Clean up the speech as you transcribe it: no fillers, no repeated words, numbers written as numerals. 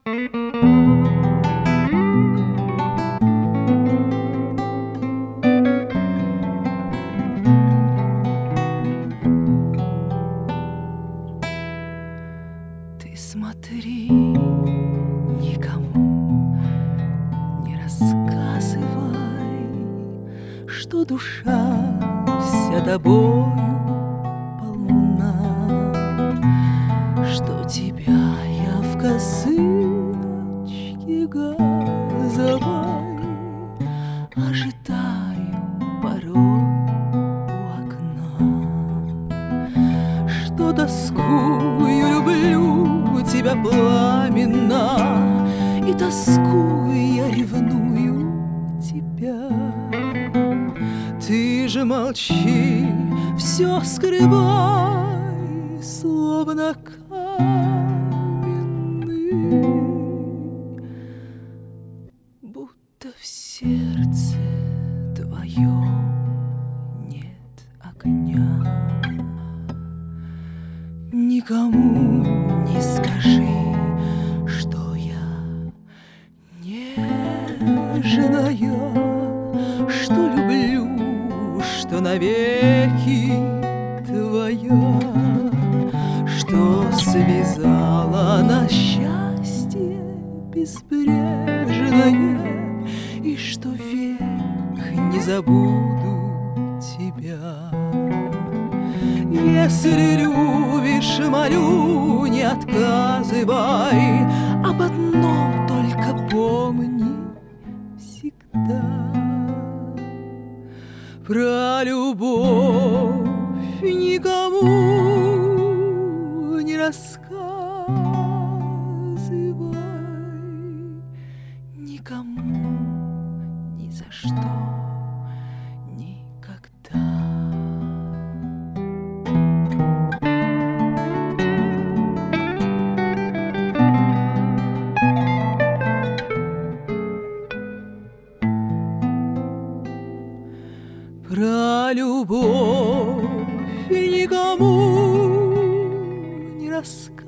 Ты смотри, никому не рассказывай, что душа вся тобою полна, что тебя я в косыночке газовой ожидаю порой у окна, что тоскую, люблю тебя пламенно, и тоскую я, ревную тебя. Ты же молчи, все скрывай, словно каменный, будто в сердце твоем нет огня. Никому не скажи, что я нежная, что люблю, что навеки твоя, что связала на счастье безбрежное, и что век не забуду тебя. Если любишь, молю, не отказывай, об одном только помни всегда. Про любовь никому не рассказывай, никому ни за что никогда. Про любовь никому не рассказывай.